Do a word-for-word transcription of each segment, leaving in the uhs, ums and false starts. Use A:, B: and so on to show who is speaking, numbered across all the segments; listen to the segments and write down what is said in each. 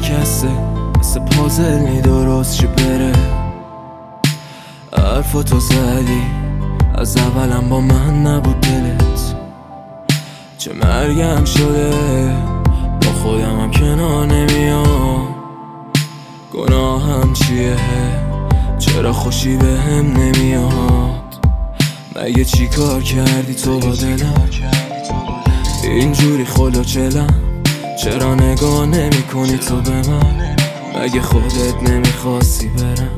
A: شکسته، مثل پازل نی درست چی بره. حرفاتو زدی از اولم با من نبود دلت، چه مرگم شده با خودم هم کنار نمیام. گناهم چیه؟ چرا خوشی به هم نمیاد؟ مگه چی کار کردی تو با دلم؟ اینجوری خلا چلم، چرا نگاه نمی کنی تو به من؟ مگه خودت نمیخواستی برم؟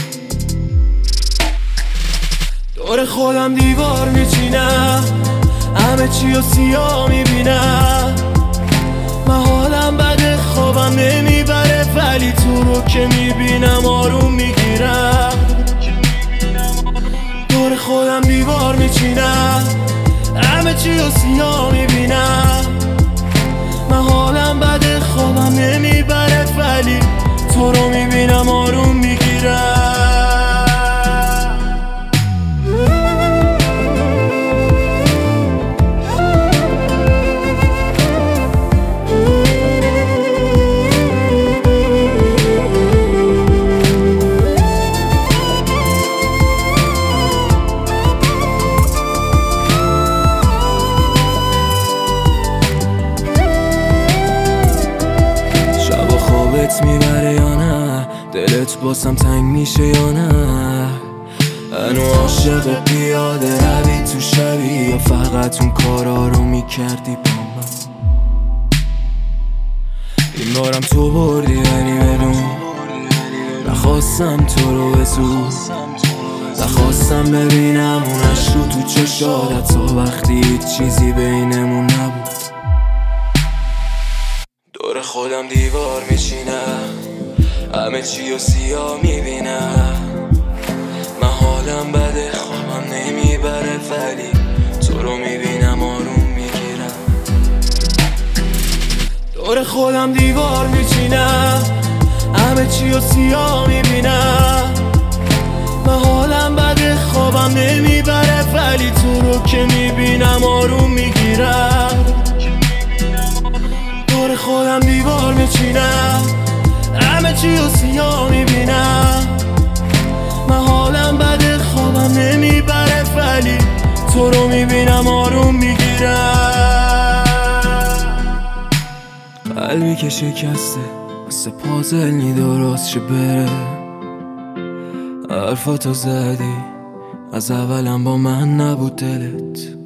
A: دور خودم دیوار میچینم، همه چی و سیاه میبینم. من حالم بده خوابم نمیبره، ولی تو رو که میبینم آروم میگیرم. دور خودم دیوار میچینم، همه چی و سیاه میبینم. من حالم بده خوابم نمیبره، ولی تو رو میبینم آروم میگیرم. میبره یا نه؟ دلت باسم تنگ میشه یا نه؟ هنو عاشق و پیاده روی تو شبی، یا فقط اون کارا رو میکردی با من؟ این بارم تو بردی ولی بدون، نخواستم تو رو بزود، نخواستم ببینم اونش رو تو چشادت تا وقتی هیچ چیزی بینمون نبود. دور خودم دیوار میچینم، همه چی و سیاه میبینم. من حالم بده خوابم نمیبره، ولی تو رو میبینم آروم میگیرم. دور خودم دیوار میچینم، همه چی و سیاه میبینم. من حالم بده خوابم نمیبره، ولی تو رو که میبینم آروم میگیرم. دور خودم دیوار میچینم، همه چی و سیاه میبینم. من حالم بده خوابم نمیبره، ولی تو رو میبینم آروم میگیرم. قلبی که شکسته، مثل پازل نی درست چه بره. حرفاتو زدی از اولم با من نبود دلت،